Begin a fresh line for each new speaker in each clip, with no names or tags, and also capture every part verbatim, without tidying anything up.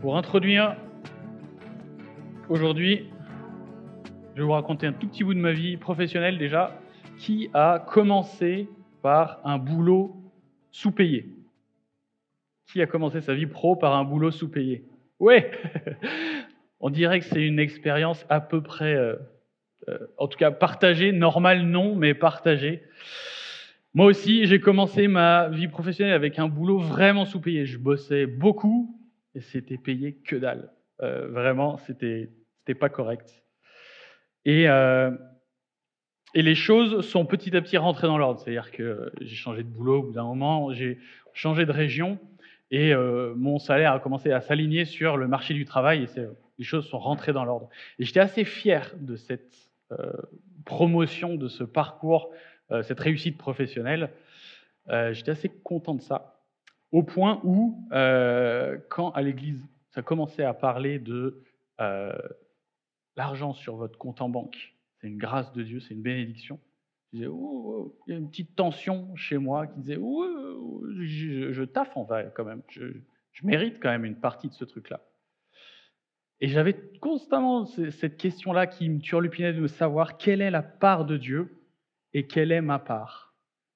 Pour introduire aujourd'hui, je vais vous raconter un tout petit bout de ma vie professionnelle déjà, qui a commencé par un boulot sous-payé. Qui a commencé sa vie pro par un boulot sous-payé? Ouais. On dirait que c'est une expérience à peu près, euh, euh, en tout cas partagée, normale non, mais partagée. Moi aussi, j'ai commencé ma vie professionnelle avec un boulot vraiment sous-payé. Je bossais beaucoup et c'était payé que dalle. Euh, vraiment, c'était, c'était pas correct. Et, euh, et les choses sont petit à petit rentrées dans l'ordre. C'est-à-dire que j'ai changé de boulot au bout d'un moment, j'ai changé de région et euh, mon salaire a commencé à s'aligner sur le marché du travail et c'est, les choses sont rentrées dans l'ordre. Et j'étais assez fier de cette euh, promotion, de ce parcours, euh, cette réussite professionnelle. Euh, j'étais assez content de ça, au point où, euh, quand à l'église, ça commençait à parler de euh, l'argent sur votre compte en banque, c'est une grâce de Dieu, c'est une bénédiction. Je disais, oh, oh, il y a une petite tension chez moi qui disait, oh, oh, je, je taffe en vrai quand même, je, je mérite quand même une partie de ce truc-là. Et j'avais constamment cette question-là qui me turlupinait de me savoir quelle est la part de Dieu et quelle est ma part.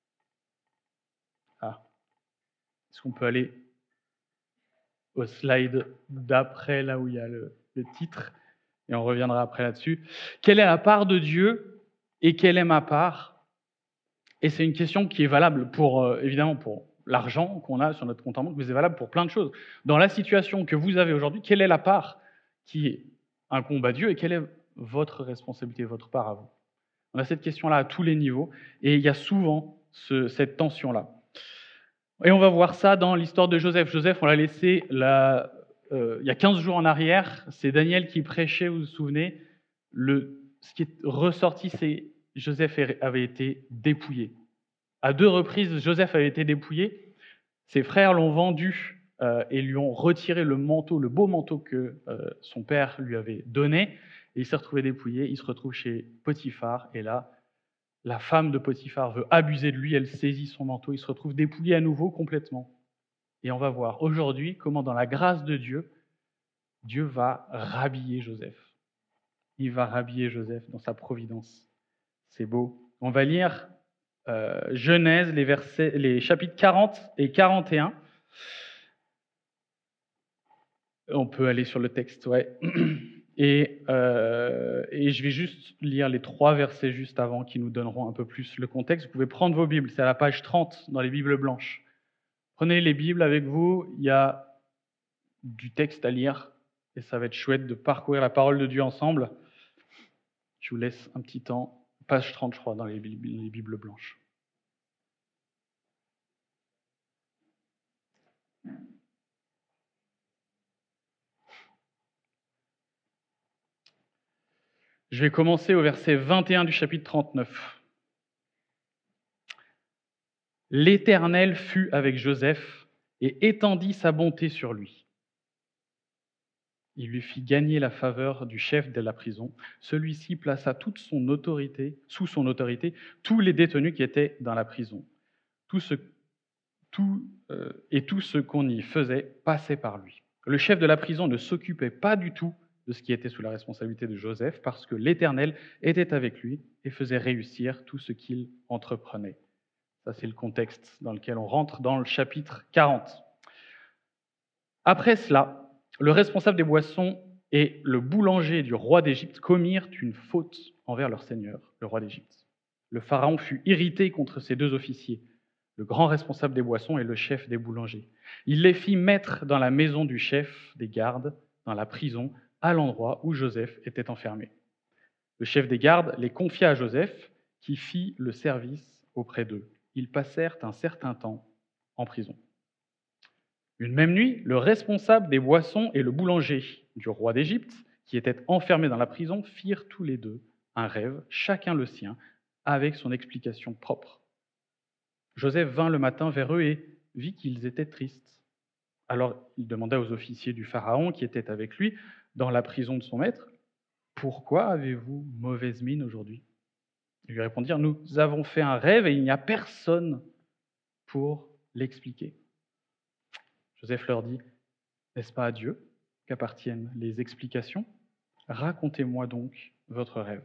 Ah, est-ce qu'on peut aller au slide d'après, là où il y a le, le titre, et on reviendra après là-dessus. Quelle est la part de Dieu et quelle est ma part? Et c'est une question qui est valable pour, euh, évidemment, pour l'argent qu'on a sur notre compte en banque, mais c'est valable pour plein de choses. Dans la situation que vous avez aujourd'hui, quelle est la part qui incombe à Dieu et quelle est votre responsabilité, votre part à vous? On a cette question-là à tous les niveaux et il y a souvent ce, cette tension-là. Et on va voir ça dans l'histoire de Joseph. Joseph, on l'a laissé là, euh, il y a quinze jours en arrière. C'est Daniel qui prêchait, vous vous souvenez. Le, ce qui est ressorti, c'est Joseph avait été dépouillé. À deux reprises, Joseph avait été dépouillé. Ses frères l'ont vendu euh, et lui ont retiré le manteau, le beau manteau que euh, son père lui avait donné. Et il s'est retrouvé dépouillé. Il se retrouve chez Potiphar. Et là, la femme de Potiphar veut abuser de lui. Elle saisit son manteau. Il se retrouve dépouillé à nouveau complètement. Et on va voir aujourd'hui comment, dans la grâce de Dieu, Dieu va rhabiller Joseph. Il va rhabiller Joseph dans sa providence. C'est beau. On va lire euh, Genèse, les, versets, les chapitres quarante et quarante et un. On peut aller sur le texte, ouais. Et, euh, et je vais juste lire les trois versets juste avant qui nous donneront un peu plus le contexte. Vous pouvez prendre vos Bibles, c'est à la page trente dans les Bibles blanches. Prenez les Bibles avec vous, il y a du texte à lire et ça va être chouette de parcourir la parole de Dieu ensemble. Je vous laisse un petit temps, page trente je crois, dans les Bibles, les Bibles blanches. Je vais commencer au verset vingt et un du chapitre trente-neuf. L'Éternel fut avec Joseph et étendit sa bonté sur lui. Il lui fit gagner la faveur du chef de la prison. Celui-ci plaça toute son autorité, sous son autorité tous les détenus qui étaient dans la prison. Tout ce, tout, euh, et tout ce qu'on y faisait passait par lui. Le chef de la prison ne s'occupait pas du tout de ce qui était sous la responsabilité de Joseph parce que l'Éternel était avec lui et faisait réussir tout ce qu'il entreprenait. Ça, c'est le contexte dans lequel on rentre dans le chapitre quarante. Après cela, le responsable des boissons et le boulanger du roi d'Égypte commirent une faute envers leur seigneur, le roi d'Égypte. Le pharaon fut irrité contre ces deux officiers, le grand responsable des boissons et le chef des boulangers. Il les fit mettre dans la maison du chef des gardes, dans la prison, à l'endroit où Joseph était enfermé. Le chef des gardes les confia à Joseph, qui fit le service auprès d'eux. Ils passèrent un certain temps en prison. Une même nuit, le responsable des boissons et le boulanger du roi d'Égypte, qui étaient enfermés dans la prison, firent tous les deux un rêve, chacun le sien, avec son explication propre. Joseph vint le matin vers eux et vit qu'ils étaient tristes. Alors il demanda aux officiers du Pharaon qui étaient avec lui dans la prison de son maître, « Pourquoi avez-vous mauvaise mine aujourd'hui ?» Ils lui répondirent, « Nous avons fait un rêve et il n'y a personne pour l'expliquer. » Joseph leur dit, « N'est-ce pas à Dieu qu'appartiennent les explications. Racontez-moi donc votre rêve.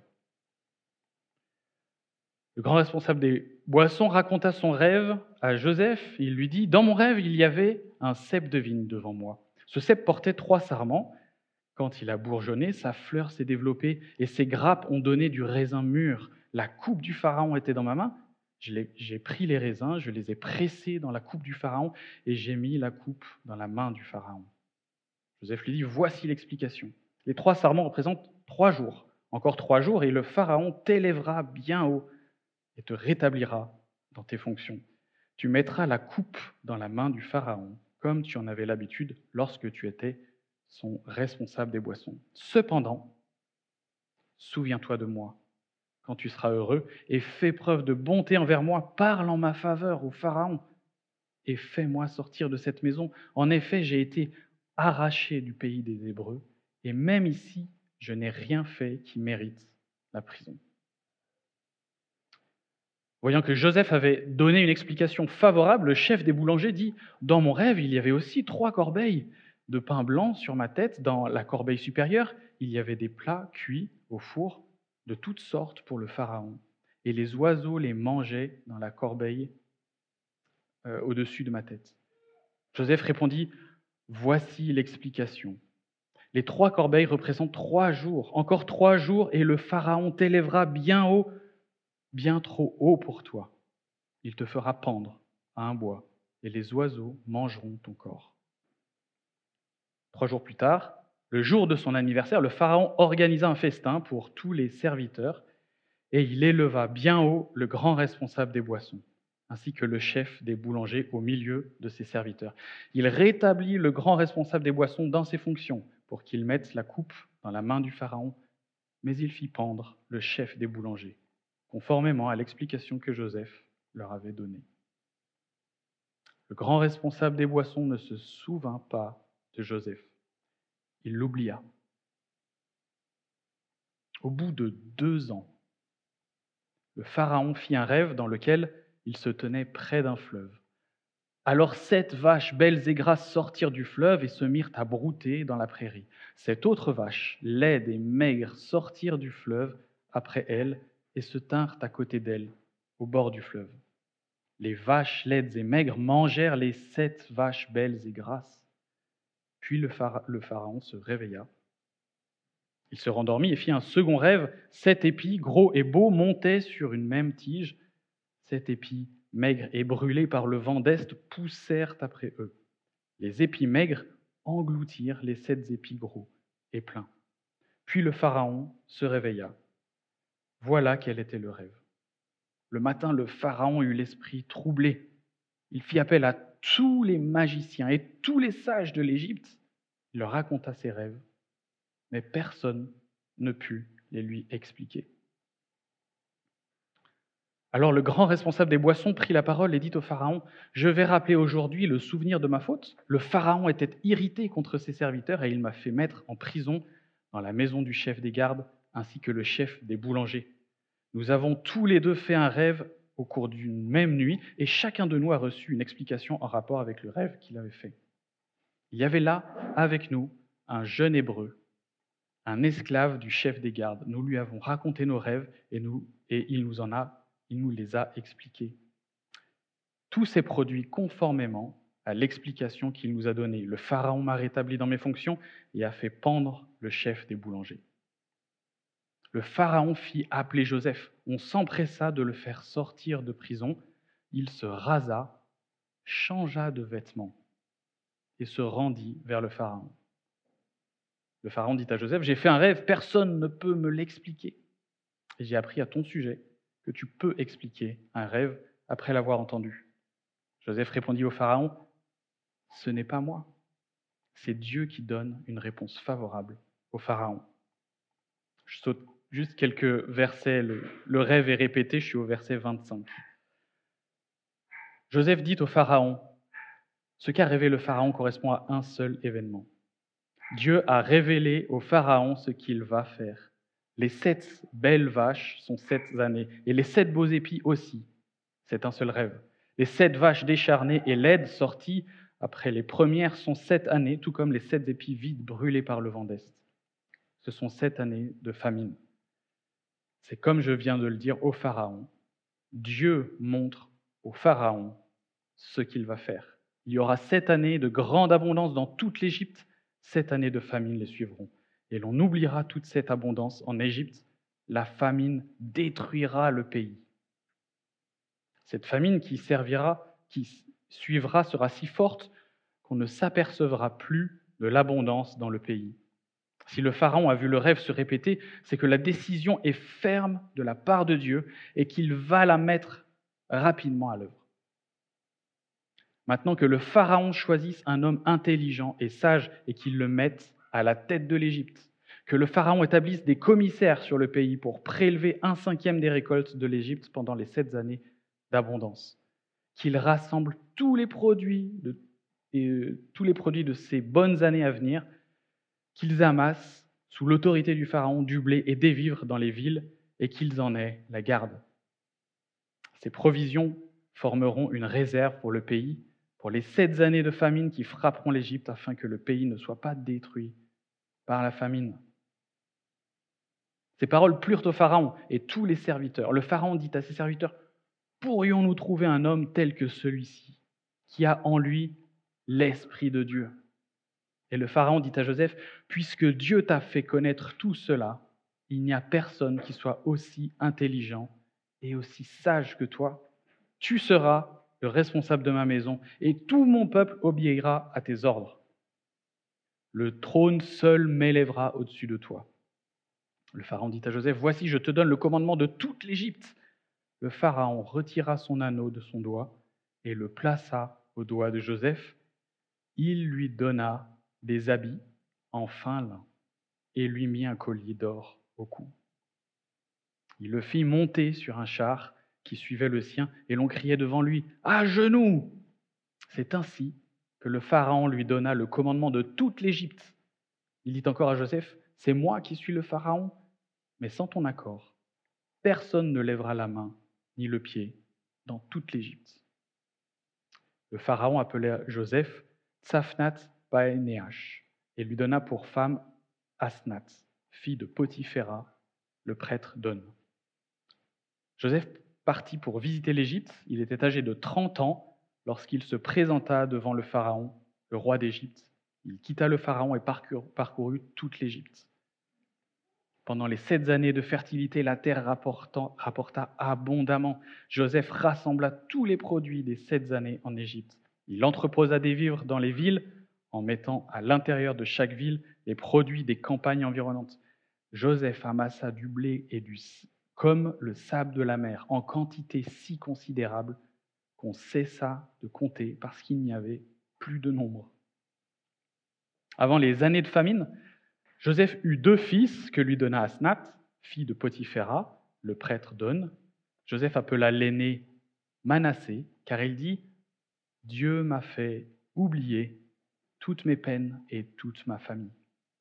Le grand responsable des boissons raconta son rêve à Joseph. Il lui dit « Dans mon rêve, il y avait un cep de vigne devant moi. Ce cep portait trois sarments. Quand il a bourgeonné, sa fleur s'est développée et ses grappes ont donné du raisin mûr. La coupe du pharaon était dans ma main. Je l'ai- J'ai pris les raisins, je les ai pressés dans la coupe du pharaon et j'ai mis la coupe dans la main du pharaon. » Joseph lui dit « Voici l'explication. Les trois sarments représentent trois jours. Encore trois jours et le pharaon t'élèvera bien haut et te rétablira dans tes fonctions. Tu mettras la coupe dans la main du pharaon, comme tu en avais l'habitude lorsque tu étais son responsable des boissons. Cependant, souviens-toi de moi quand tu seras heureux et fais preuve de bonté envers moi. Parle en ma faveur au pharaon et fais-moi sortir de cette maison. En effet, j'ai été arraché du pays des Hébreux et même ici, je n'ai rien fait qui mérite la prison. » Voyant que Joseph avait donné une explication favorable, le chef des boulangers dit « Dans mon rêve, il y avait aussi trois corbeilles de pain blanc sur ma tête. Dans la corbeille supérieure, il y avait des plats cuits au four de toutes sortes pour le pharaon. Et les oiseaux les mangeaient dans la corbeille euh, au-dessus de ma tête. » Joseph répondit « Voici l'explication. Les trois corbeilles représentent trois jours. Encore trois jours et le pharaon t'élèvera bien haut, bien trop haut pour toi. Il te fera pendre à un bois et les oiseaux mangeront ton corps. » Trois jours plus tard, le jour de son anniversaire, le pharaon organisa un festin pour tous les serviteurs et il éleva bien haut le grand responsable des boissons, ainsi que le chef des boulangers au milieu de ses serviteurs. Il rétablit le grand responsable des boissons dans ses fonctions pour qu'il mette la coupe dans la main du pharaon, mais il fit pendre le chef des boulangers, conformément à l'explication que Joseph leur avait donnée. Le grand responsable des boissons ne se souvint pas de Joseph. Il l'oublia. Au bout de deux ans, le pharaon fit un rêve dans lequel il se tenait près d'un fleuve. Alors sept vaches belles et grasses sortirent du fleuve et se mirent à brouter dans la prairie. Sept autres vaches, laides et maigres, sortirent du fleuve après elles et se tinrent à côté d'elles, au bord du fleuve. Les vaches laides et maigres mangèrent les sept vaches belles et grasses. Puis le pharaon se réveilla. Il se rendormit et fit un second rêve. Sept épis, gros et beaux, montaient sur une même tige. Sept épis, maigres et brûlés par le vent d'est, poussèrent après eux. Les épis maigres engloutirent les sept épis gros et pleins. Puis le pharaon se réveilla. Voilà quel était le rêve. Le matin, le pharaon eut l'esprit troublé. Il fit appel à tous les magiciens et tous les sages de l'Égypte. Il leur raconta ses rêves, mais personne ne put les lui expliquer. Alors le grand responsable des boissons prit la parole et dit au pharaon « Je vais rappeler aujourd'hui le souvenir de ma faute. Le pharaon était irrité contre ses serviteurs et il m'a fait mettre en prison dans la maison du chef des gardes ainsi que le chef des boulangers. Nous avons tous les deux fait un rêve au cours d'une même nuit et chacun de nous a reçu une explication en rapport avec le rêve qu'il avait fait. Il y avait là avec nous un jeune Hébreu, un esclave du chef des gardes. Nous lui avons raconté nos rêves et, nous, et il, nous en a, il nous les a expliqués. Tout s'est produit conformément à l'explication qu'il nous a donnée. Le pharaon m'a rétabli dans mes fonctions et a fait pendre le chef des boulangers. Le pharaon fit appeler Joseph. On s'empressa de le faire sortir de prison. Il se rasa, changea de vêtements et se rendit vers le pharaon. Le pharaon dit à Joseph, « J'ai fait un rêve, personne ne peut me l'expliquer. Et j'ai appris à ton sujet que tu peux expliquer un rêve après l'avoir entendu. » Joseph répondit au pharaon, « Ce n'est pas moi, c'est Dieu qui donne une réponse favorable au pharaon. » Je saute juste quelques versets, le, le rêve est répété, je suis au verset vingt-cinq. Joseph dit au pharaon, « Ce qu'a rêvé le pharaon correspond à un seul événement. Dieu a révélé au pharaon ce qu'il va faire. Les sept belles vaches sont sept années, et les sept beaux épis aussi. C'est un seul rêve. Les sept vaches décharnées et laides sorties après les premières sont sept années, tout comme les sept épis vides brûlés par le vent d'Est. Ce sont sept années de famine. C'est comme je viens de le dire au Pharaon. Dieu montre au Pharaon ce qu'il va faire. Il y aura sept années de grande abondance dans toute l'Égypte, sept années de famine les suivront. Et l'on oubliera toute cette abondance en Égypte. La famine détruira le pays. Cette famine qui servira, qui suivra, sera si forte qu'on ne s'apercevra plus de l'abondance dans le pays. Si le Pharaon a vu le rêve se répéter, c'est que la décision est ferme de la part de Dieu et qu'il va la mettre rapidement à l'œuvre. Maintenant que le Pharaon choisisse un homme intelligent et sage et qu'il le mette à la tête de l'Égypte, que le Pharaon établisse des commissaires sur le pays pour prélever un cinquième des récoltes de l'Égypte pendant les sept années d'abondance, qu'il rassemble tous les produits de, et, euh, tous les produits de ces bonnes années à venir, qu'ils amassent sous l'autorité du Pharaon du blé et des vivres dans les villes et qu'ils en aient la garde. Ces provisions formeront une réserve pour le pays, pour les sept années de famine qui frapperont l'Égypte afin que le pays ne soit pas détruit par la famine. Ces paroles plurent au Pharaon et tous les serviteurs. Le Pharaon dit à ses serviteurs, « Pourrions-nous trouver un homme tel que celui-ci, qui a en lui l'Esprit de Dieu ?» Et le Pharaon dit à Joseph, « Puisque Dieu t'a fait connaître tout cela, il n'y a personne qui soit aussi intelligent et aussi sage que toi. Tu seras le responsable de ma maison et tout mon peuple obéira à tes ordres. Le trône seul m'élèvera au-dessus de toi. » Le Pharaon dit à Joseph, « Voici, je te donne le commandement de toute l'Égypte. » Le Pharaon retira son anneau de son doigt et le plaça au doigt de Joseph. Il lui donna des habits en fin lin et lui mit un collier d'or au cou. Il le fit monter sur un char qui suivait le sien et l'on criait devant lui, « À genoux !» C'est ainsi que le Pharaon lui donna le commandement de toute l'Égypte. Il dit encore à Joseph, « C'est moi qui suis le Pharaon, mais sans ton accord, personne ne lèvera la main ni le pied dans toute l'Égypte. » Le Pharaon appela Joseph Tsafnat Paeneach et lui donna pour femme Asnath, fille de Potiphéra, le prêtre d'On. Joseph partit pour visiter l'Égypte. Il était âgé de trente ans lorsqu'il se présenta devant le Pharaon, le roi d'Égypte. Il quitta le Pharaon et parcourut toute l'Égypte. Pendant les sept années de fertilité, la terre rapporta abondamment. Joseph rassembla tous les produits des sept années en Égypte. Il entreposa des vivres dans les villes en mettant à l'intérieur de chaque ville les produits des campagnes environnantes. Joseph amassa du blé et du comme le sable de la mer, en quantité si considérable qu'on cessa de compter parce qu'il n'y avait plus de nombre. Avant les années de famine, Joseph eut deux fils que lui donna Asnath, fille de Potiphéra, le prêtre d'On. Joseph appela l'aîné Manassé, car il dit « Dieu m'a fait oublier toutes mes peines et toute ma famille. »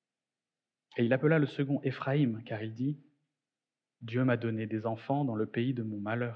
Et il appela le second Éphraïm, car il dit « Dieu m'a donné des enfants dans le pays de mon malheur. »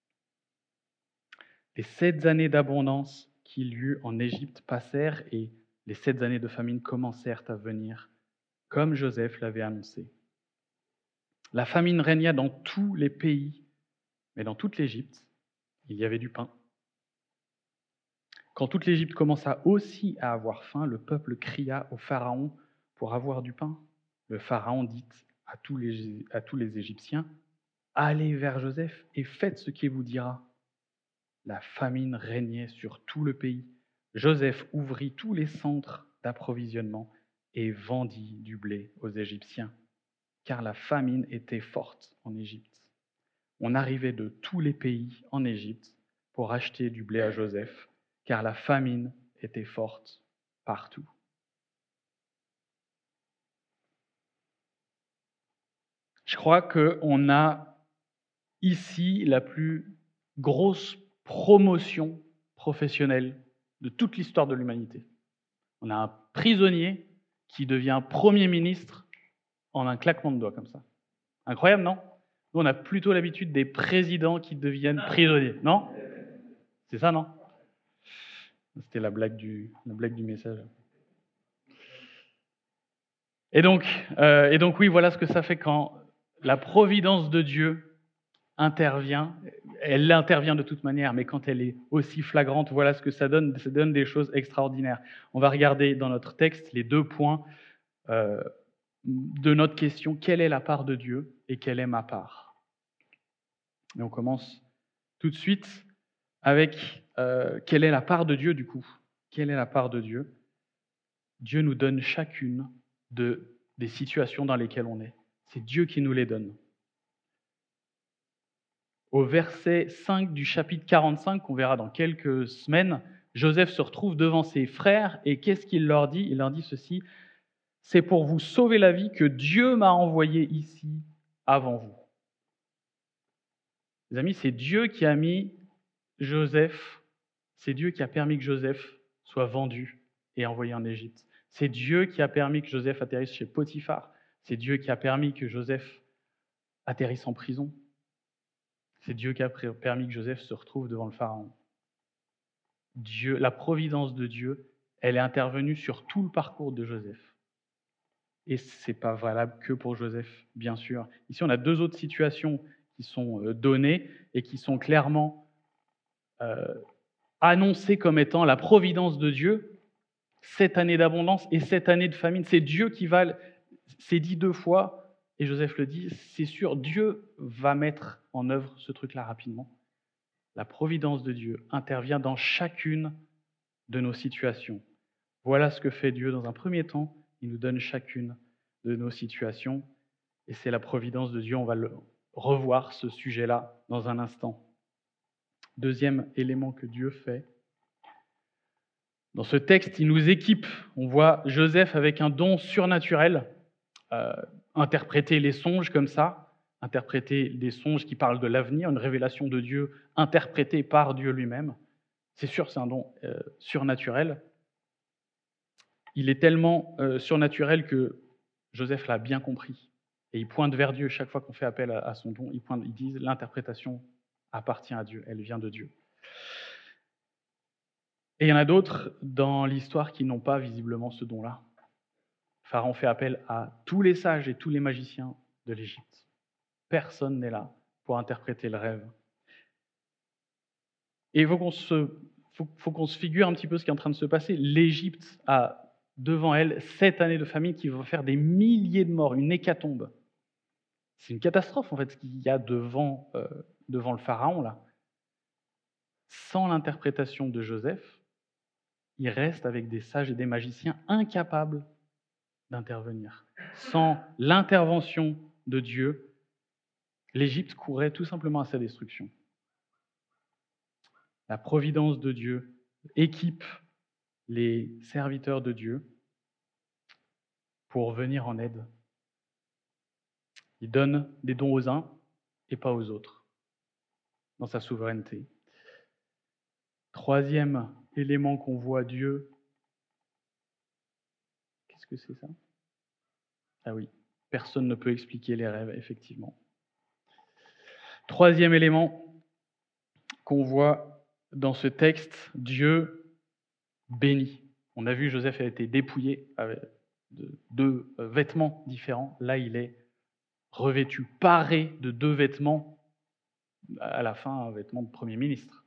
Les sept années d'abondance qu'il y eut en Égypte passèrent et les sept années de famine commencèrent à venir, comme Joseph l'avait annoncé. La famine régna dans tous les pays, mais dans toute l'Égypte, il y avait du pain. Quand toute l'Égypte commença aussi à avoir faim, le peuple cria au Pharaon pour avoir du pain. Le Pharaon dit à tous les, à tous les Égyptiens, « Allez vers Joseph et faites ce qu'il vous dira. » La famine régnait sur tout le pays. Joseph ouvrit tous les centres d'approvisionnement et vendit du blé aux Égyptiens, car la famine était forte en Égypte. On arrivait de tous les pays en Égypte pour acheter du blé à Joseph, car la famine était forte partout. Je crois qu'on a ici la plus grosse promotion professionnelle de toute l'histoire de l'humanité. On a un prisonnier qui devient Premier ministre en un claquement de doigts comme ça. Incroyable, non? Nous, on a plutôt l'habitude des présidents qui deviennent prisonniers, non? C'est ça, non? C'était la blague du, la blague du message. Et donc, euh, et donc, oui, voilà ce que ça fait quand la providence de Dieu intervient. Elle intervient de toute manière, mais quand elle est aussi flagrante, voilà ce que ça donne. Ça donne des choses extraordinaires. On va regarder dans notre texte les deux points euh, de notre question. Quelle est la part de Dieu et quelle est ma part? Et on commence tout de suite avec euh, quelle est la part de Dieu du coup? Quelle est la part de Dieu? Dieu nous donne chacune de, des situations dans lesquelles on est. C'est Dieu qui nous les donne. Au verset cinq du chapitre quarante-cinq, qu'on verra dans quelques semaines, Joseph se retrouve devant ses frères et qu'est-ce qu'il leur dit? Il leur dit ceci: « C'est pour vous sauver la vie que Dieu m'a envoyé ici avant vous. » Les amis, c'est Dieu qui a mis Joseph, c'est Dieu qui a permis que Joseph soit vendu et envoyé en Égypte. C'est Dieu qui a permis que Joseph atterrisse chez Potiphar. C'est Dieu qui a permis que Joseph atterrisse en prison. C'est Dieu qui a permis que Joseph se retrouve devant le Pharaon. Dieu, la providence de Dieu, elle est intervenue sur tout le parcours de Joseph. Et ce n'est pas valable que pour Joseph, bien sûr. Ici, on a deux autres situations qui sont données et qui sont clairement euh, annoncées comme étant la providence de Dieu. Cette année d'abondance et cette année de famine, c'est Dieu qui va, c'est dit deux fois, et Joseph le dit, c'est sûr, Dieu va mettre en œuvre ce truc-là rapidement. La providence de Dieu intervient dans chacune de nos situations. Voilà ce que fait Dieu dans un premier temps. Il nous donne chacune de nos situations. Et c'est la providence de Dieu. On va le revoir, ce sujet-là, dans un instant. Deuxième élément que Dieu fait. Dans ce texte, il nous équipe. On voit Joseph avec un don surnaturel, euh, interpréter les songes comme ça, interpréter des songes qui parlent de l'avenir, une révélation de Dieu interprétée par Dieu lui-même. C'est sûr, c'est un don euh, surnaturel. Il est tellement euh, surnaturel que Joseph l'a bien compris. Et il pointe vers Dieu chaque fois qu'on fait appel à, à son don. Il, pointe, il dit l'interprétation appartient à Dieu, elle vient de Dieu. Et il y en a d'autres dans l'histoire qui n'ont pas visiblement ce don-là. Pharaon fait appel à tous les sages et tous les magiciens de l'Égypte. Personne n'est là pour interpréter le rêve. Et il faut qu'on se, faut, faut qu'on se figure un petit peu ce qui est en train de se passer. L'Égypte a devant elle sept années de famine qui vont faire des milliers de morts, une hécatombe. C'est une catastrophe en fait ce qu'il y a devant, euh, devant le Pharaon là. Sans l'interprétation de Joseph, il reste avec des sages et des magiciens incapables d'intervenir. Sans l'intervention de Dieu, l'Égypte courait tout simplement à sa destruction. La providence de Dieu équipe les serviteurs de Dieu pour venir en aide. Il donne des dons aux uns et pas aux autres, dans sa souveraineté. Troisième élément qu'on voit Dieu, qu'est-ce que c'est ça? Ah oui, personne ne peut expliquer les rêves, effectivement. Troisième élément qu'on voit dans ce texte, Dieu bénit. On a vu Joseph a été dépouillé avec deux vêtements différents. Là, il est revêtu, paré de deux vêtements, à la fin, un vêtement de Premier ministre.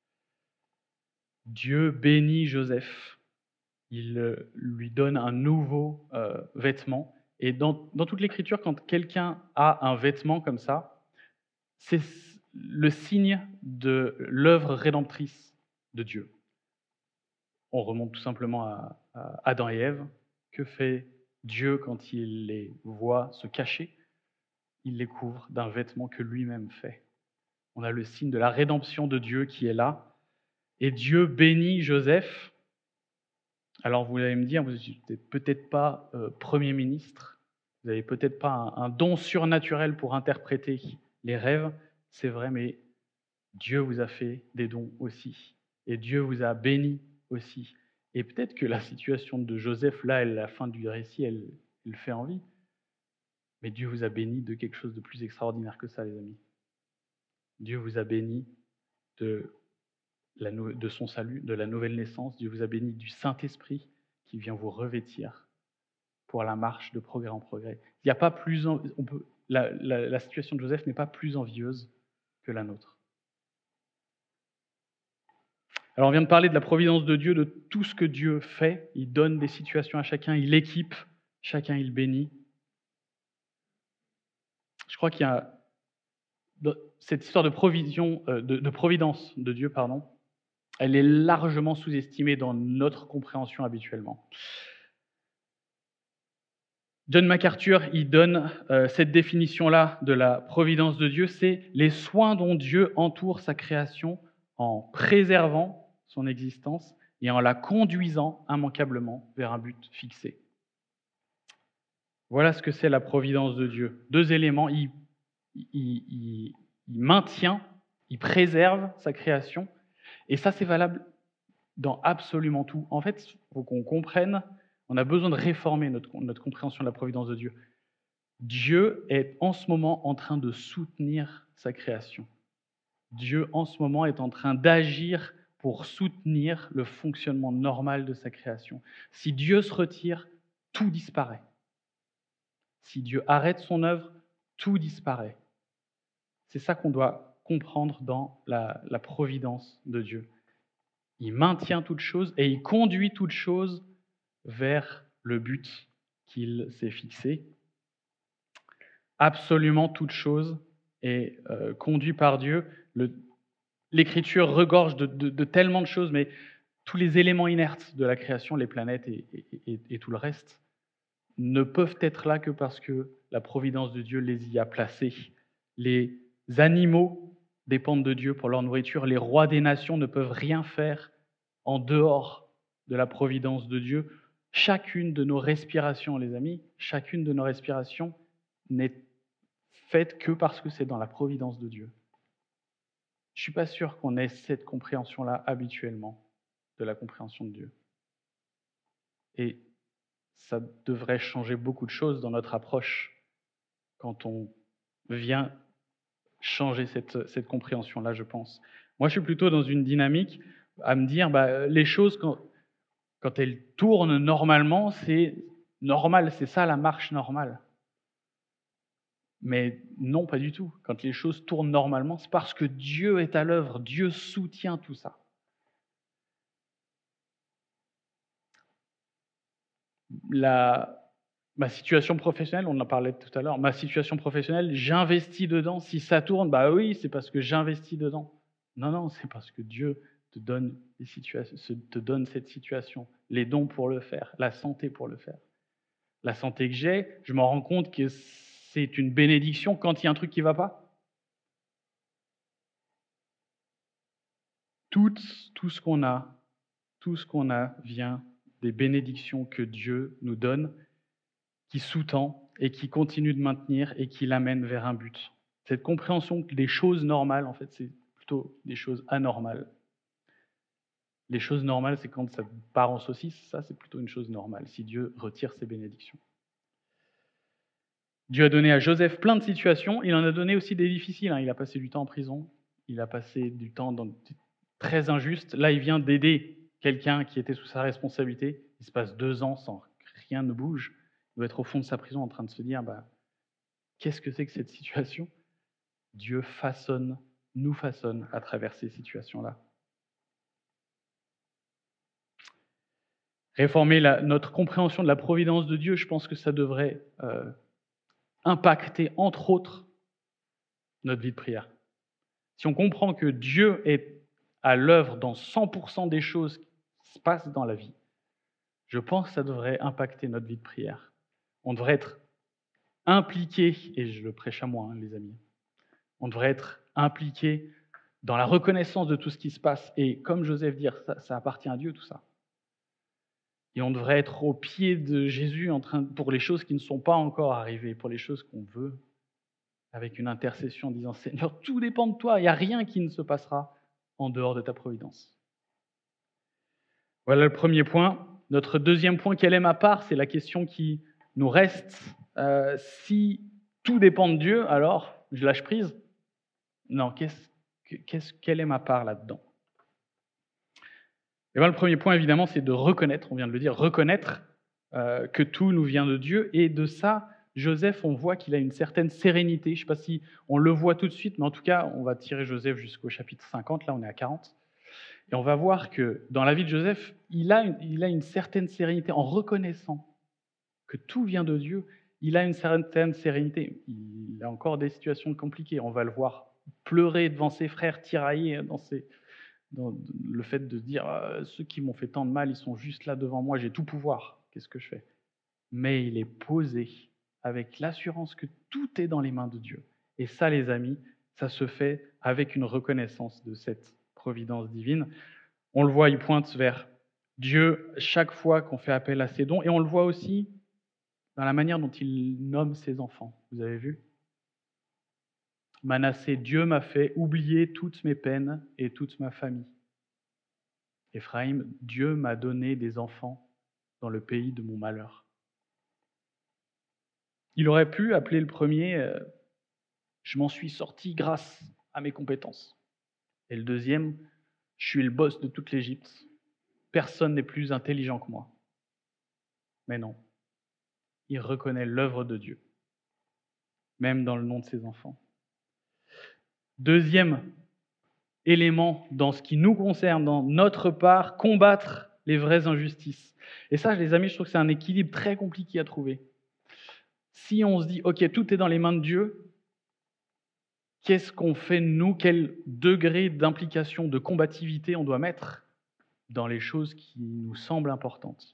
Dieu bénit Joseph. Il lui donne un nouveau euh, vêtement. Et dans, dans toute l'Écriture, quand quelqu'un a un vêtement comme ça, c'est le signe de l'œuvre rédemptrice de Dieu. On remonte tout simplement à, à Adam et Ève. Que fait Dieu quand il les voit se cacher? Il les couvre d'un vêtement que lui-même fait. On a le signe de la rédemption de Dieu qui est là. Et Dieu bénit Joseph. Alors vous allez me dire, vous n'êtes peut-être pas euh, Premier ministre, vous n'avez peut-être pas un, un don surnaturel pour interpréter les rêves, c'est vrai, mais Dieu vous a fait des dons aussi. Et Dieu vous a béni aussi. Et peut-être que la situation de Joseph, là, à la fin du récit, elle, elle fait envie. Mais Dieu vous a béni de quelque chose de plus extraordinaire que ça, les amis. Dieu vous a béni de la nou- de son salut, de la nouvelle naissance. Dieu vous a béni du Saint-Esprit qui vient vous revêtir pour la marche de progrès en progrès. Il n'y a pas plus en- on peut, la, la- la situation de Joseph n'est pas plus envieuse que la nôtre. Alors on vient de parler de la providence de Dieu, de tout ce que Dieu fait. Il donne des situations à chacun, il équipe, chacun il bénit. Je crois qu'il y a cette histoire de provision, euh, de, de providence de Dieu, pardon, elle est largement sous-estimée dans notre compréhension habituellement. John MacArthur, il donne euh, cette définition-là de la providence de Dieu, c'est les soins dont Dieu entoure sa création en préservant son existence et en la conduisant immanquablement vers un but fixé. Voilà ce que c'est la providence de Dieu. Deux éléments, il, il, il, il maintient, il préserve sa création, et ça c'est valable dans absolument tout. En fait, il faut qu'on comprenne, on a besoin de réformer notre, notre compréhension de la providence de Dieu. Dieu est en ce moment en train de soutenir sa création. Dieu en ce moment est en train d'agir pour soutenir le fonctionnement normal de sa création. Si Dieu se retire, tout disparaît. Si Dieu arrête son œuvre, tout disparaît. C'est ça qu'on doit comprendre dans la, la providence de Dieu. Il maintient toute chose et il conduit toute chose vers le but qu'il s'est fixé. Absolument toute chose est euh, conduite par Dieu. Le, L'Écriture regorge de, de, de tellement de choses, mais tous les éléments inertes de la création, les planètes et, et, et, et tout le reste, ne peuvent être là que parce que la providence de Dieu les y a placés. Les animaux dépendent de Dieu pour leur nourriture. Les rois des nations ne peuvent rien faire en dehors de la providence de Dieu. Chacune de nos respirations, les amis, chacune de nos respirations n'est faite que parce que c'est dans la providence de Dieu. Je ne suis pas sûr qu'on ait cette compréhension-là habituellement de la compréhension de Dieu. Et ça devrait changer beaucoup de choses dans notre approche quand on vient changer cette, cette compréhension-là, je pense. Moi, je suis plutôt dans une dynamique à me dire, bah, les choses, quand, quand elles tournent normalement, c'est normal, c'est ça la marche normale. Mais non, pas du tout. Quand les choses tournent normalement, c'est parce que Dieu est à l'œuvre, Dieu soutient tout ça. La, ma situation professionnelle, on en parlait tout à l'heure, ma situation professionnelle, j'investis dedans. Si ça tourne, bah oui, c'est parce que j'investis dedans. Non, non, c'est parce que Dieu te donne, des situations, te donne cette situation, les dons pour le faire, la santé pour le faire. La santé que j'ai, je me rends compte que c'est une bénédiction quand il y a un truc qui ne va pas. Tout, tout ce qu'on a, tout ce qu'on a vient des bénédictions que Dieu nous donne, qui sous-tend et qui continue de maintenir et qui l'amène vers un but. Cette compréhension que les choses normales, en fait, c'est plutôt des choses anormales. Les choses normales, c'est quand ça part en saucisse, ça c'est plutôt une chose normale, si Dieu retire ses bénédictions. Dieu a donné à Joseph plein de situations, il en a donné aussi des difficiles. Hein. Il a passé du temps en prison, il a passé du temps dans... très injuste. Là, il vient d'aider quelqu'un qui était sous sa responsabilité. Il se passe deux ans sans rien ne bouge. Il doit être au fond de sa prison en train de se dire, bah, qu'est-ce que c'est que cette situation ? Dieu façonne, nous façonne à travers ces situations-là. Réformer la, notre compréhension de la providence de Dieu, je pense que ça devrait euh, impacter, entre autres, notre vie de prière. Si on comprend que Dieu est à l'œuvre dans cent pour cent des choses qui se passent dans la vie, je pense que ça devrait impacter notre vie de prière. On devrait être impliqué, et je le prêche à moi, hein, les amis, on devrait être impliqué dans la reconnaissance de tout ce qui se passe. Et comme Joseph dit, ça, ça appartient à Dieu, tout ça. Et on devrait être au pied de Jésus en train, pour les choses qui ne sont pas encore arrivées, pour les choses qu'on veut, avec une intercession en disant « Seigneur, tout dépend de toi, il n'y a rien qui ne se passera en dehors de ta providence. » Voilà le premier point. Notre deuxième point, quelle est ma part ? C'est la question qui nous reste. Euh, si tout dépend de Dieu, alors je lâche prise ? Non, qu'est-ce, qu'est-ce, quelle est ma part là-dedans ? Et bien, le premier point, évidemment, c'est de reconnaître, on vient de le dire, reconnaître euh, que tout nous vient de Dieu. Et de ça, Joseph, on voit qu'il a une certaine sérénité. Je ne sais pas si on le voit tout de suite, mais en tout cas, on va tirer Joseph jusqu'au chapitre cinquante, là on est à quarante. Et on va voir que dans la vie de Joseph, il a une, il a une certaine sérénité en reconnaissant que tout vient de Dieu. Il a une certaine sérénité. Il a encore des situations compliquées. On va le voir pleurer devant ses frères, tirailler dans, ses, dans le fait de se dire ah, ceux qui m'ont fait tant de mal, ils sont juste là devant moi, j'ai tout pouvoir. Qu'est-ce que je fais? Mais il est posé avec l'assurance que tout est dans les mains de Dieu. Et ça, les amis, ça se fait avec une reconnaissance de cette providence divine. On le voit, il pointe vers Dieu chaque fois qu'on fait appel à ses dons. Et on le voit aussi dans la manière dont il nomme ses enfants. Vous avez vu? Manassé, Dieu m'a fait oublier toutes mes peines et toute ma famille. Éphraïm, Dieu m'a donné des enfants dans le pays de mon malheur. Il aurait pu appeler le premier euh, « Je m'en suis sorti grâce à mes compétences ». Et le deuxième « Je suis le boss de toute l'Égypte. Personne n'est plus intelligent que moi ». Mais non, il reconnaît l'œuvre de Dieu, même dans le nom de ses enfants. Deuxième élément dans ce qui nous concerne, dans notre part, combattre les vraies injustices. Et ça, les amis, je trouve que c'est un équilibre très compliqué à trouver. Si on se dit, ok, tout est dans les mains de Dieu, qu'est-ce qu'on fait nous? Quel degré d'implication, de combativité on doit mettre dans les choses qui nous semblent importantes?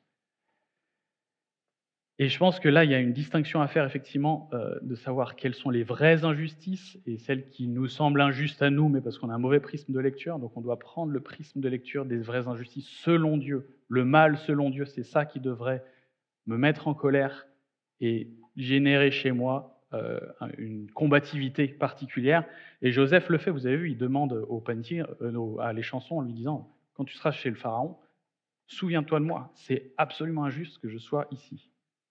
Et je pense que là, il y a une distinction à faire, effectivement, euh, de savoir quelles sont les vraies injustices et celles qui nous semblent injustes à nous, mais parce qu'on a un mauvais prisme de lecture. Donc, on doit prendre le prisme de lecture des vraies injustices selon Dieu. Le mal selon Dieu, c'est ça qui devrait me mettre en colère et générer chez moi euh, une combativité particulière. Et Joseph le fait, vous avez vu, il demande au panetier, euh, à les chansons en lui disant « Quand tu seras chez le Pharaon, souviens-toi de moi, c'est absolument injuste que je sois ici. »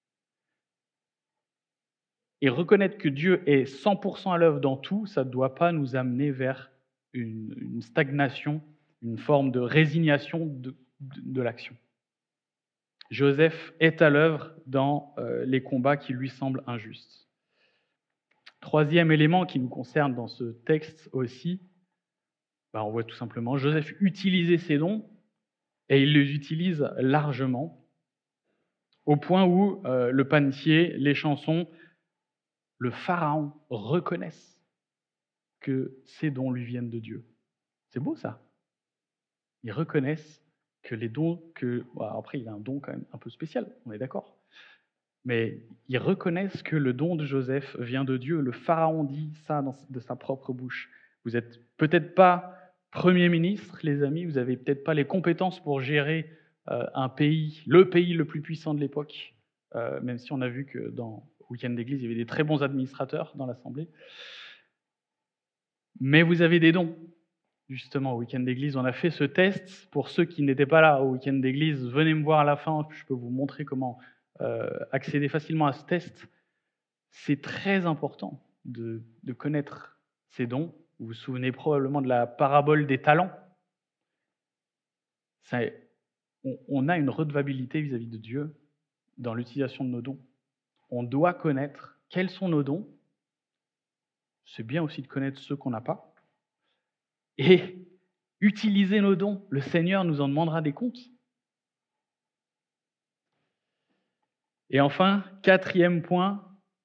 Et reconnaître que Dieu est cent pour cent à l'œuvre dans tout, ça ne doit pas nous amener vers une, une stagnation, une forme de résignation de, de, de l'action. Joseph est à l'œuvre dans euh, les combats qui lui semblent injustes. Troisième élément qui nous concerne dans ce texte aussi, bah on voit tout simplement Joseph utiliser ses dons, et il les utilise largement, au point où euh, le panetier, les chansons, le Pharaon reconnaissent que ces dons lui viennent de Dieu. C'est beau ça. Ils reconnaissent que les dons, que bon, après il a un don quand même un peu spécial, on est d'accord. Mais ils reconnaissent que le don de Joseph vient de Dieu. Le Pharaon dit ça dans, de sa propre bouche. Vous n'êtes peut-être pas Premier ministre, les amis, vous n'avez peut-être pas les compétences pour gérer euh, un pays, le pays le plus puissant de l'époque, euh, même si on a vu que dans Week-end d'église, il y avait des très bons administrateurs dans l'Assemblée. Mais vous avez des dons. Justement, au Week-end d'église, on a fait ce test. Pour ceux qui n'étaient pas là au Week-end d'église, venez me voir à la fin, je peux vous montrer comment euh, accéder facilement à ce test. C'est très important de, de connaître ces dons. Vous vous souvenez probablement de la parabole des talents. Ça, on, on a une redevabilité vis-à-vis de Dieu dans l'utilisation de nos dons. On doit connaître quels sont nos dons. C'est bien aussi de connaître ceux qu'on n'a pas. Et utiliser nos dons. Le Seigneur nous en demandera des comptes. Et enfin, quatrième point,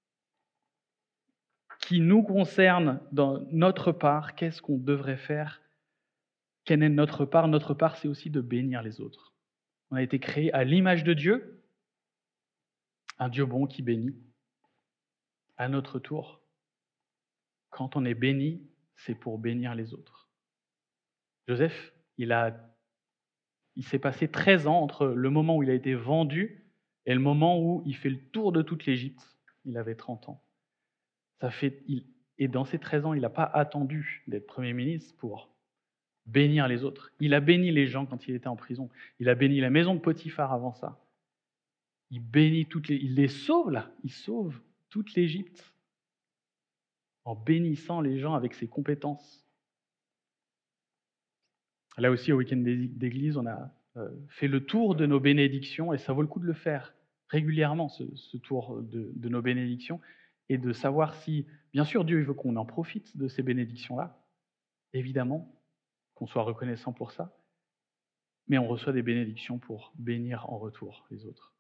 qui nous concerne dans notre part, qu'est-ce qu'on devrait faire? Quelle est notre part? Notre part, c'est aussi de bénir les autres. On a été créé à l'image de Dieu, un Dieu bon qui bénit. À notre tour, quand on est béni, c'est pour bénir les autres. Joseph, il, a, il s'est passé treize ans entre le moment où il a été vendu et le moment où il fait le tour de toute l'Égypte. Il avait trente ans. Ça fait, il, et dans ces treize ans, il n'a pas attendu d'être Premier ministre pour bénir les autres. Il a béni les gens quand il était en prison. Il a béni la maison de Potiphar avant ça. Il bénit toutes les, il les sauve là. Il sauve toute l'Égypte en bénissant les gens avec ses compétences. Là aussi, au week-end d'église, on a euh, fait le tour de nos bénédictions, et ça vaut le coup de le faire régulièrement, ce, ce tour de, de nos bénédictions, et de savoir si, bien sûr, Dieu il veut qu'on en profite de ces bénédictions-là, évidemment, qu'on soit reconnaissant pour ça, mais on reçoit des bénédictions pour bénir en retour les autres.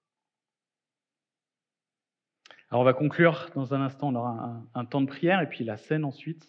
Alors on va conclure dans un instant, on aura un, un temps de prière, et puis la scène ensuite.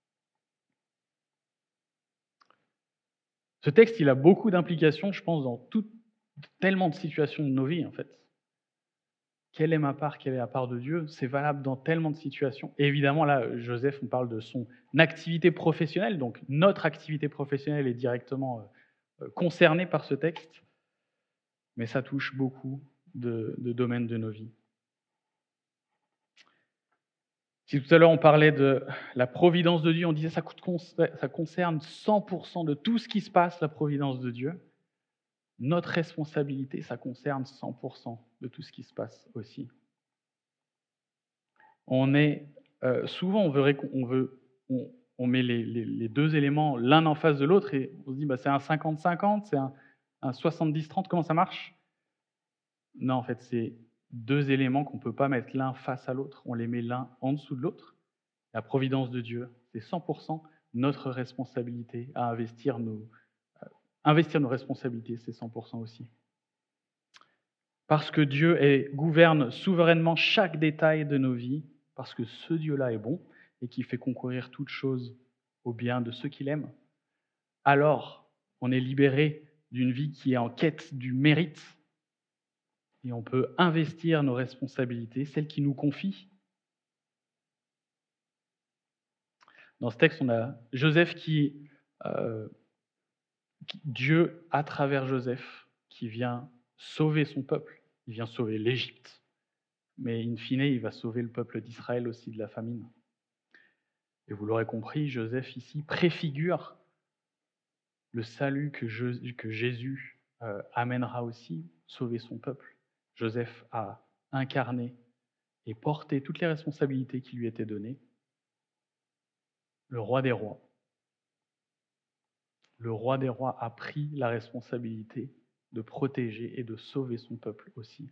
Ce texte, il a beaucoup d'implications, je pense, dans tout, tellement de situations de nos vies, en fait. Quelle est ma part, quelle est la part de Dieu? C'est valable dans tellement de situations. Et évidemment, là, Joseph, on parle de son activité professionnelle, donc notre activité professionnelle est directement euh, concernée par ce texte, mais ça touche beaucoup de, de domaines de nos vies. Si tout à l'heure on parlait de la providence de Dieu, on disait que ça concerne cent pour cent de tout ce qui se passe, la providence de Dieu. Notre responsabilité, ça concerne cent pour cent de tout ce qui se passe aussi. On est euh, souvent, on veut, on, veut, on, on met les, les, les deux éléments l'un en face de l'autre et on se dit bah, c'est un cinquante cinquante, c'est un, un soixante-dix trente, comment ça marche? Non, en fait, c'est deux éléments qu'on ne peut pas mettre l'un face à l'autre, on les met l'un en dessous de l'autre. La providence de Dieu, c'est cent pour cent notre responsabilité à investir nos, investir nos responsabilités, c'est cent pour cent aussi. Parce que Dieu est, gouverne souverainement chaque détail de nos vies, parce que ce Dieu-là est bon et qui fait concourir toutes choses au bien de ceux qu'il aime, alors on est libéré d'une vie qui est en quête du mérite et on peut investir nos responsabilités, celles qui nous confient. Dans ce texte, on a Joseph qui, euh, qui, Dieu à travers Joseph, qui vient sauver son peuple. Il vient sauver l'Égypte, mais in fine, il va sauver le peuple d'Israël aussi de la famine. Et vous l'aurez compris, Joseph ici préfigure le salut que, je, que Jésus euh, amènera aussi, sauver son peuple. Joseph a incarné et porté toutes les responsabilités qui lui étaient données. Le roi des rois. Le roi des rois a pris la responsabilité de protéger et de sauver son peuple aussi.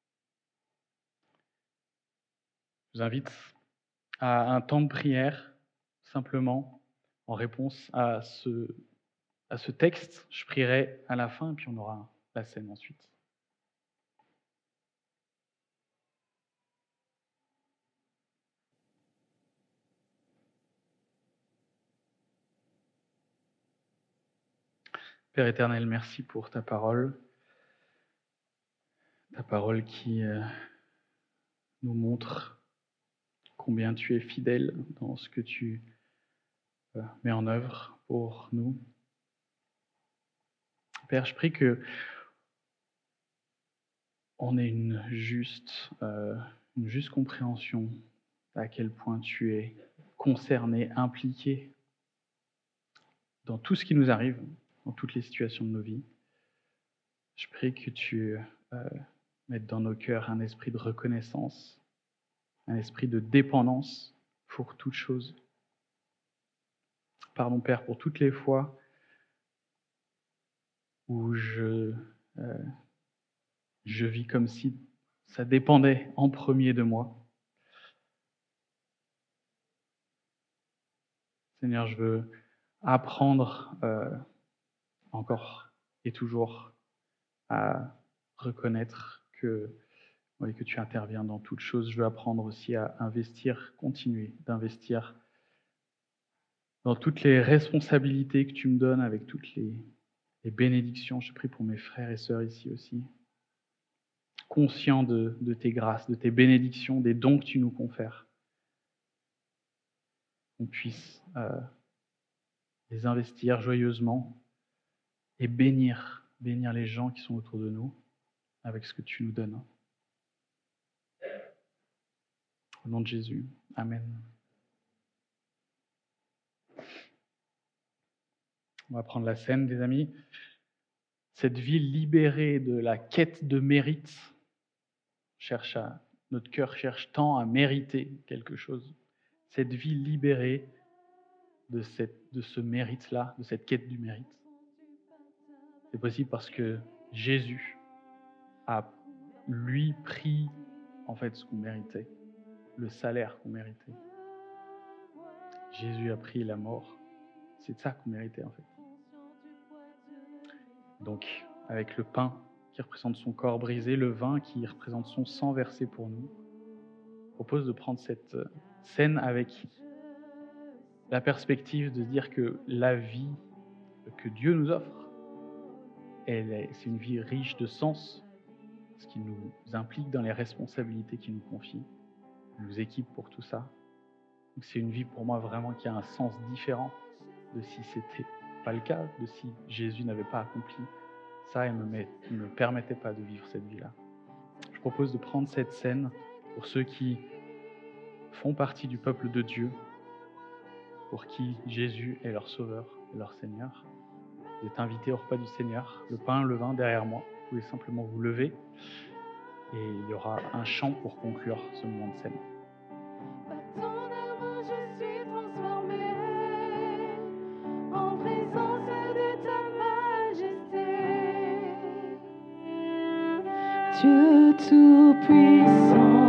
Je vous invite à un temps de prière, simplement, en réponse à ce, à ce texte. Je prierai à la fin, et puis on aura la scène ensuite. Père éternel, merci pour ta parole, ta parole qui euh, nous montre combien tu es fidèle dans ce que tu euh, mets en œuvre pour nous. Père, je prie que on ait une juste, euh, une juste compréhension à quel point tu es concerné, impliqué dans tout ce qui nous arrive, dans toutes les situations de nos vies. Je prie que tu euh, mettes dans nos cœurs un esprit de reconnaissance, un esprit de dépendance pour toute chose. Pardon, Père, pour toutes les fois où je, euh, je vis comme si ça dépendait en premier de moi. Seigneur, je veux apprendre euh, encore et toujours à reconnaître que, oui, que tu interviens dans toutes choses. Je veux apprendre aussi à investir, continuer d'investir dans toutes les responsabilités que tu me donnes, avec toutes les, les bénédictions. Je prie pour mes frères et sœurs ici aussi, conscients de, de tes grâces, de tes bénédictions, des dons que tu nous confères. Qu'on puisse euh, les investir joyeusement et bénir, bénir les gens qui sont autour de nous avec ce que tu nous donnes. Au nom de Jésus. Amen. On va prendre la scène, des amis. Cette vie libérée de la quête de mérite, cherche à, notre cœur cherche tant à mériter quelque chose. Cette vie libérée de, cette, de ce mérite-là, de cette quête du mérite. C'est possible parce que Jésus a, lui, pris en fait ce qu'on méritait, le salaire qu'on méritait. Jésus a pris la mort. C'est de ça qu'on méritait en fait. Donc, avec le pain qui représente son corps brisé, le vin qui représente son sang versé pour nous, je propose de prendre cette scène avec la perspective de dire que la vie que Dieu nous offre, elle est, c'est une vie riche de sens, ce qui nous implique dans les responsabilités qu'il nous confie, nous équipe pour tout ça. Donc c'est une vie pour moi vraiment qui a un sens différent de si c'était pas le cas, de si Jésus n'avait pas accompli ça et ne me, me permettait pas de vivre cette vie-là. Je propose de prendre cette scène pour ceux qui font partie du peuple de Dieu, pour qui Jésus est leur sauveur et leur Seigneur. Vous êtes invités au repas du Seigneur, le pain, le vin derrière moi. Vous pouvez simplement vous lever et il y aura un chant pour conclure ce moment de scène.
Par ton amour, je suis transformée en présence de ta majesté. Dieu Tout-Puissant.